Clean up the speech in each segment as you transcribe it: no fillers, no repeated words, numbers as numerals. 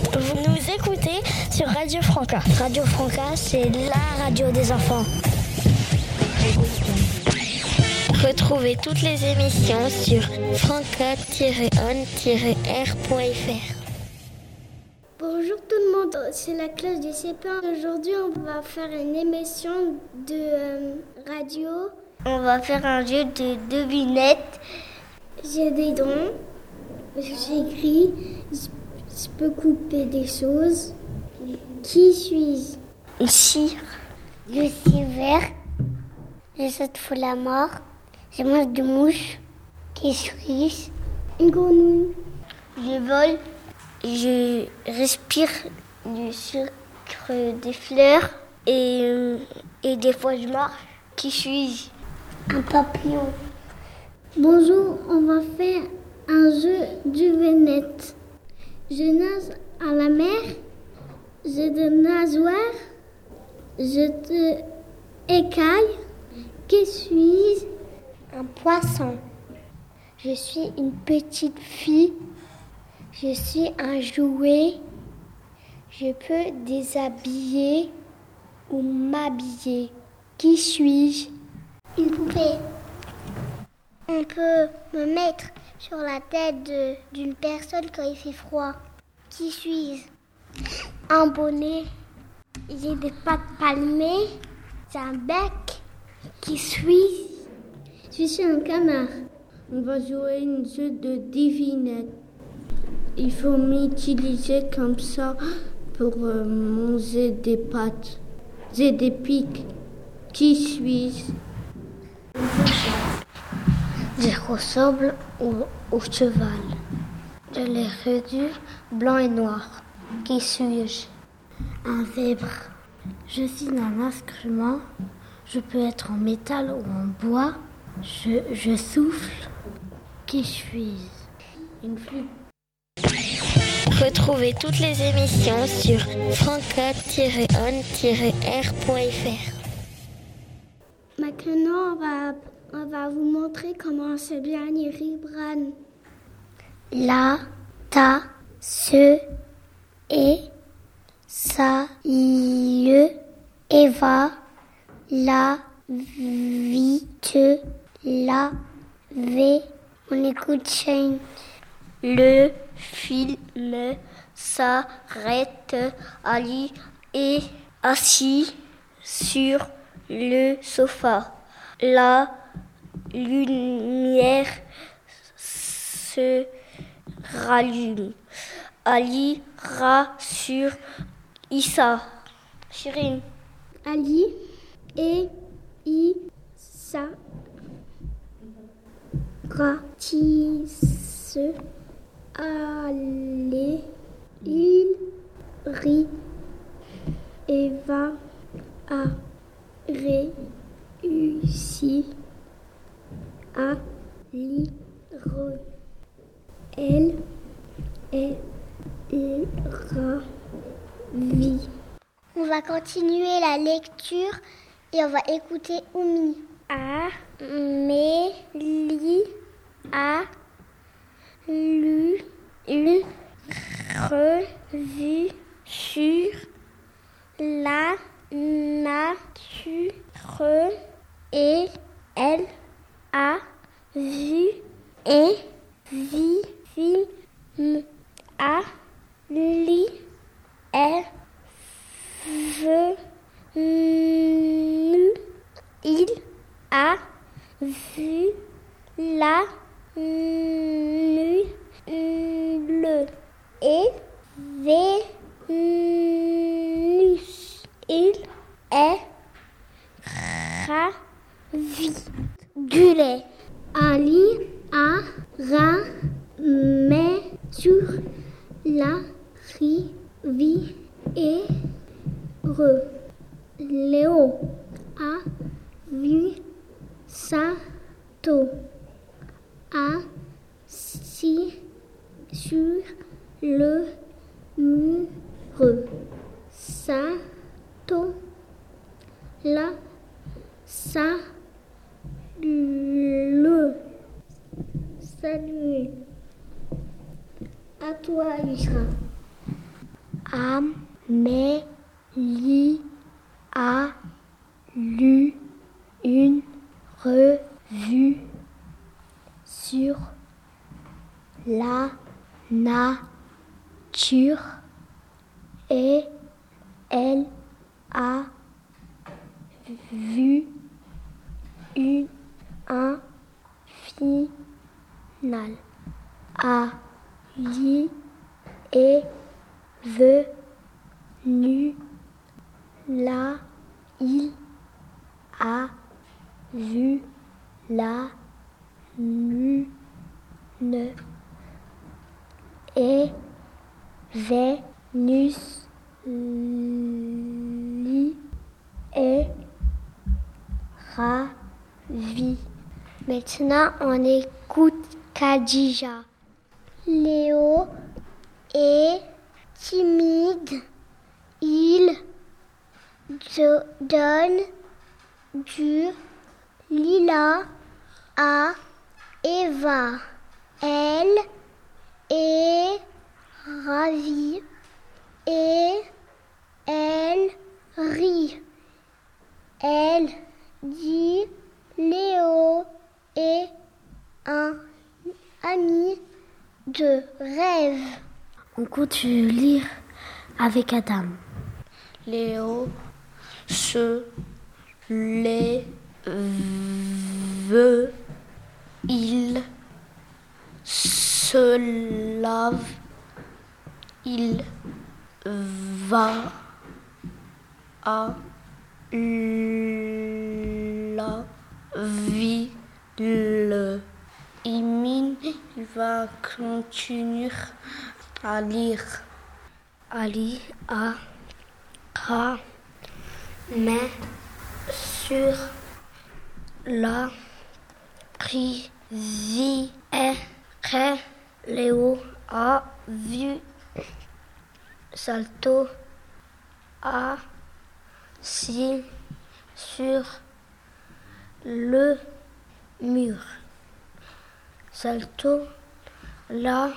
Vous nous écoutez sur Radio Franca. Radio Franca, c'est la radio des enfants. Retrouvez toutes les émissions sur franca-on-r.fr. Bonjour tout le monde, c'est la classe du CP1. Aujourd'hui, on va faire une émission de radio. On va faire un jeu de devinettes. J'ai des dons, j'écris, je peux couper des choses. Qui suis-je? Une cire. Je suis vert. Je saute pour la mort. Je mange des mouches. Qui suis-je? Une grenouille. Je vole. Je respire du sucre des fleurs. Et des fois je marche. Qui suis-je? Un papillon. Bonjour, on va faire un jeu de devinettes. Je nage à la mer. J'ai des nageoires. Je te écaille. Qui suis-je? Un poisson. Je suis une petite fille. Je suis un jouet. Je peux déshabiller ou m'habiller. Qui suis-je? Une poupée. On peut me mettre sur la tête d'une personne quand il fait froid. Qui suis-je? Un bonnet. J'ai des pattes palmées. J'ai un bec. Qui suis-je? Je suis un canard. On va jouer un jeu de devinettes. Il faut m'utiliser comme ça pour manger des pâtes. J'ai des pics. Qui suis-je? Je ressemble au cheval. Je les réduis blanc et noir. Qui suis-je? Un zèbre. Je suis un instrument. Je peux être en métal ou en bois. Je souffle. Qui suis-je? Une flûte. Retrouvez toutes les émissions sur franca-on-r.fr. Maintenant, on va vous montrer comment se bien Ribran. La, ta, se, et, sa, le, Eva, la, vite, la, v. On écoute Shane. Le film s'arrête. Ali est assis sur le sofa. La lumière se rallume. Ali rassure Issa. Chirine. Ali et Issa ratissent. Allez, il rit. Eva a réussi à lire. Elle est ravie. On va continuer la lecture et on va écouter Oumi. Amélie a lu une revue sur la nature et elle a vu un film. Ali est venu. Il a vu la nuit et Vénus. Il est ravi du lait. Ali a ramé sur la rivière. Léo a vu sa taux assis sur le mur. Sato la salut. À toi, Yusra. Amélie a lu une revue sur la nature et elle a vu un final. Ali est venu là, il a vu la lune et Vénus est ravie. Maintenant, on écoute Khadija. Léo est timide. Il donne du lilas à Eva. Elle est ravie et elle rit. Elle dit Léo est un ami de rêve. On continue de lire avec Adam. Léo se lève, il se lave, il va à la ville. Emin, il va continuer à lire. Ali a main sur la rivière. Léo a vu Salto assis sur le mur. Salto l'a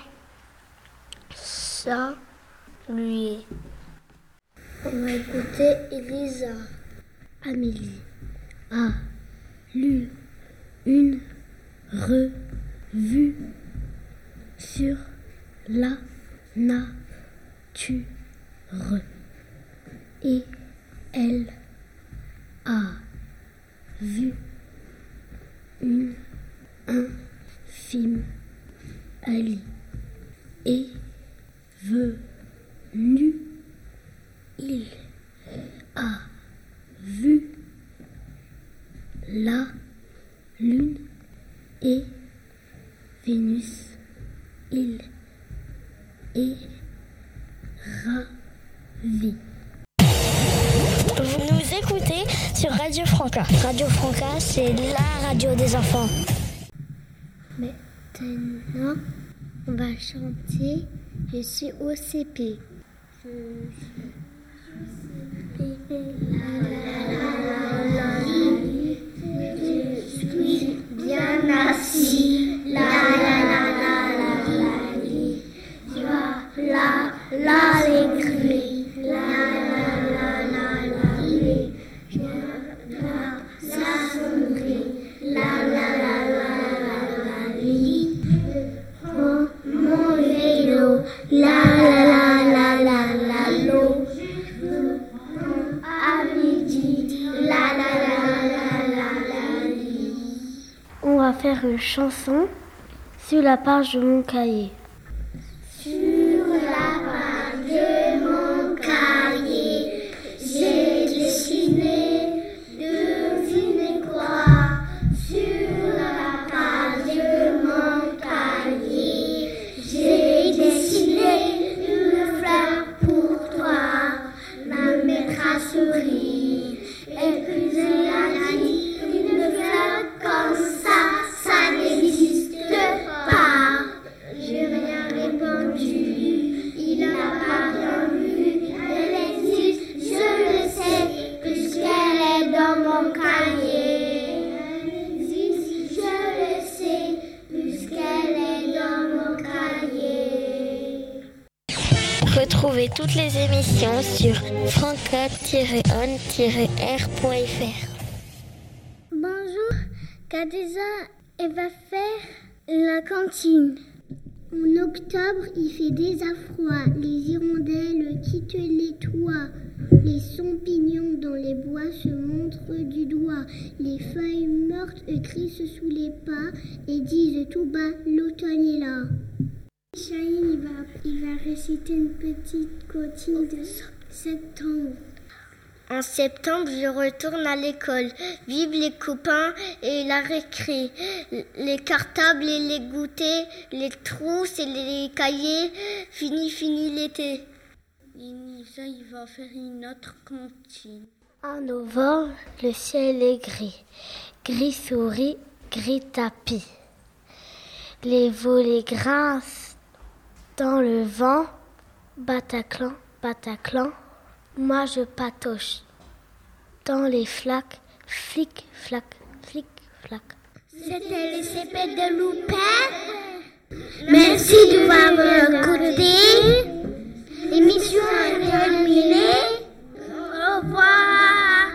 salué. On va écouter Elisa. Amélie a lu une revue sur la nature et elle a vu un film. Ali est venu. Il a vu la lune et Vénus. Il est ravi. Vous nous écoutez sur Radio Franca. Radio Franca, c'est la radio des enfants. Maintenant, on va chanter Je suis au CP. Je suis bien assis. L'allégresse. Ça sonnerie. Mon vélo. L'eau. À midi. On va faire une chanson sur la page de mon cahier. Sur la page de mon cahier, j'ai dessiné une croix. Sur la page de mon cahier, j'ai dessiné une fleur pour toi. Ma maître sourit et puis elle a dit une fleur comme ça n'existe pas. Je Retrouvez toutes les émissions sur franca-on-r.fr. Bonjour, Kadeza, elle va faire la cantine. En octobre, il fait déjà froid. Les hirondelles quittent les toits. Les champignons dans les bois se montrent du doigt. Les feuilles mortes crissent sous les pas et disent tout bas, l'automne est là. Chahine, il va réciter une petite cantine de septembre. En septembre, je retourne à l'école. Vive les copains et la récré. Les cartables et les goûters, les trousses et les cahiers. Fini l'été. Lisa, il va faire une autre cantine. En novembre, le ciel est gris. Gris souris, gris tapis. Les volets grincent dans le vent. Bataclan, Bataclan. Moi je patauge dans les flaques, flic, flac, flic, flac. C'était le CP de Loupin. Merci de m'avoir écouté. L'émission est terminée. Au revoir.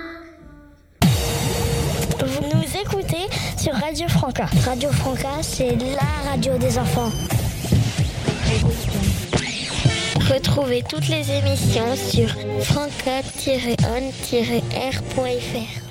Vous nous écoutez sur Radio Franca. Radio Franca, c'est la radio des enfants. Retrouvez toutes les émissions sur franca-on-r.fr.